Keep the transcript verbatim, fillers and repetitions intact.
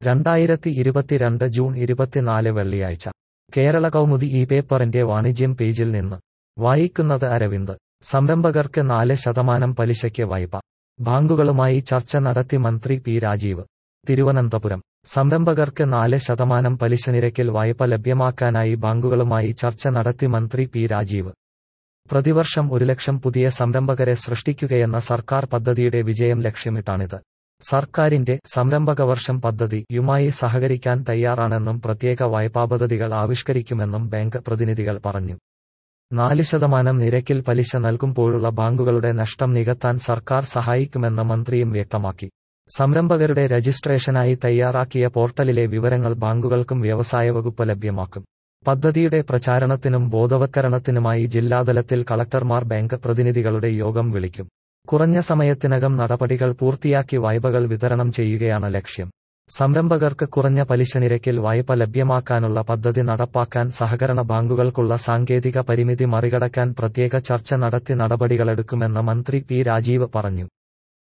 രണ്ടായിരത്തി ഇരുപത്തിരണ്ട് ജൂൺ ഇരുപത്തിനാല് വെള്ളിയാഴ്ച കേരള കൗമുദി ഈ പേപ്പറിന്റെ വാണിജ്യം പേജിൽ നിന്ന് വായിക്കുന്നത് അരവിന്ദ്. സംരംഭകർക്ക് നാല് ശതമാനം പലിശയ്ക്ക് വായ്പ. ബാങ്കുകളുമായി ചർച്ച നടത്തി മന്ത്രി പി രാജീവ്. തിരുവനന്തപുരം. സംരംഭകർക്ക് നാല് ശതമാനം പലിശ നിരക്കിൽ വായ്പ ലഭ്യമാക്കാനായി ബാങ്കുകളുമായി ചർച്ച നടത്തി മന്ത്രി പി രാജീവ്. പ്രതിവർഷം ഒരു ലക്ഷം പുതിയ സംരംഭകരെ സൃഷ്ടിക്കുകയെന്ന സർക്കാർ പദ്ധതിയുടെ വിജയം ലക്ഷ്യമിട്ടാണിത്. സർക്കാരിന്റെ സംരംഭകവർഷം പദ്ധതിയുമായി സഹകരിക്കാൻ തയ്യാറാണെന്നും പ്രത്യേക വായ്പാപദ്ധതികൾ ആവിഷ്കരിക്കുമെന്നും ബാങ്ക് പ്രതിനിധികൾ പറഞ്ഞു. നാല് ശതമാനം നിരക്കിൽ പലിശ നൽകുമ്പോഴുള്ള ബാങ്കുകളുടെ നഷ്ടം നികത്താൻ സർക്കാർ സഹായിക്കുമെന്ന് മന്ത്രിയും വ്യക്തമാക്കി. സംരംഭകരുടെ രജിസ്ട്രേഷനായി തയ്യാറാക്കിയ പോർട്ടലിലെ വിവരങ്ങൾ ബാങ്കുകൾക്കും വ്യവസായ വകുപ്പ് ലഭ്യമാക്കും. പദ്ധതിയുടെ പ്രചാരണത്തിനും ബോധവത്കരണത്തിനുമായി ജില്ലാതലത്തിൽ കളക്ടർമാർ ബാങ്ക് പ്രതിനിധികളുടെ യോഗം വിളിക്കും. കുറഞ്ഞ സമയത്തിനകം നടപടികൾ പൂർത്തിയാക്കി വായ്പകൾ വിതരണം ചെയ്യുകയാണ് ലക്ഷ്യം. സംരംഭകർക്ക് കുറഞ്ഞ പലിശ നിരക്കിൽ വായ്പ ലഭ്യമാക്കാനുള്ള പദ്ധതി നടപ്പാക്കാൻ സഹകരണ ബാങ്കുകൾക്കുള്ള സാങ്കേതിക പരിമിതി മറികടക്കാൻ പ്രത്യേക ചർച്ച നടത്തി നടപടികളെടുക്കുമെന്ന് മന്ത്രി പി രാജീവ് പറഞ്ഞു.